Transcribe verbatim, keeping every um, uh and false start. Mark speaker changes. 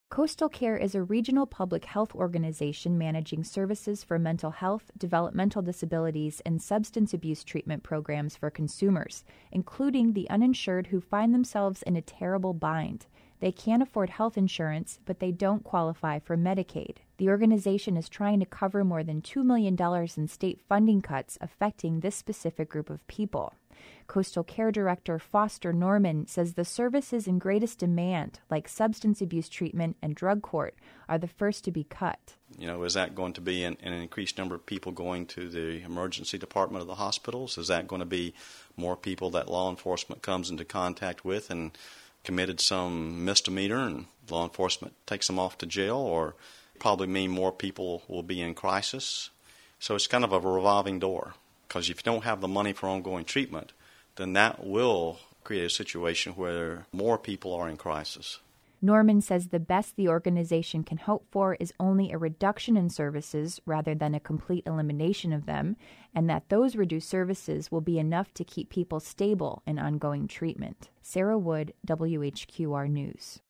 Speaker 1: Coastal Care is a regional public health organization managing services for mental health, developmental disabilities, and substance abuse treatment programs for consumers, including the uninsured who find themselves in a terrible bind. They can't afford health insurance, but they don't qualify for Medicaid. The organization is trying to cover more than two million dollars in state funding cuts affecting this specific group of people. Coastal Care Director Foster Norman says the services in greatest demand, like substance abuse treatment and drug court, are the first to be cut.
Speaker 2: You know, is that going to be an, an increased number of people going to the emergency department of the hospitals? Is that going to be more people that law enforcement comes into contact with and committed some misdemeanor and law enforcement takes them off to jail, or probably mean more people will be in crisis? So it's kind of a revolving door, because if you don't have the money for ongoing treatment, then that will create a situation where more people are in crisis.
Speaker 1: Norman says the best the organization can hope for is only a reduction in services rather than a complete elimination of them, and that those reduced services will be enough to keep people stable in ongoing treatment. Sarah Wood, W H Q R News.